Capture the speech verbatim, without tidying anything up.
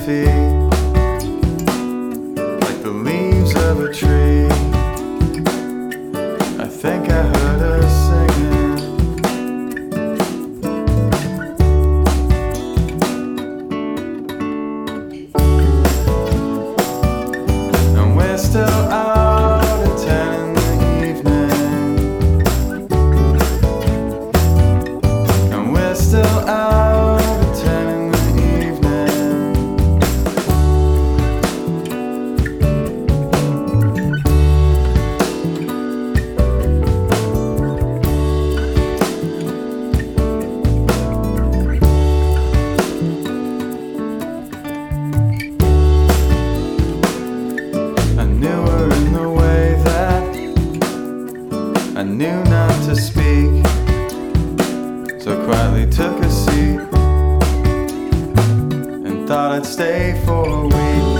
feet, like the leaves of a tree. I think I heard her singing. And we're still out at ten in the evening. And we're still out at ten in the evening. I knew her in the way that I knew not to speak, so quietly took a seat and thought I'd stay for a week.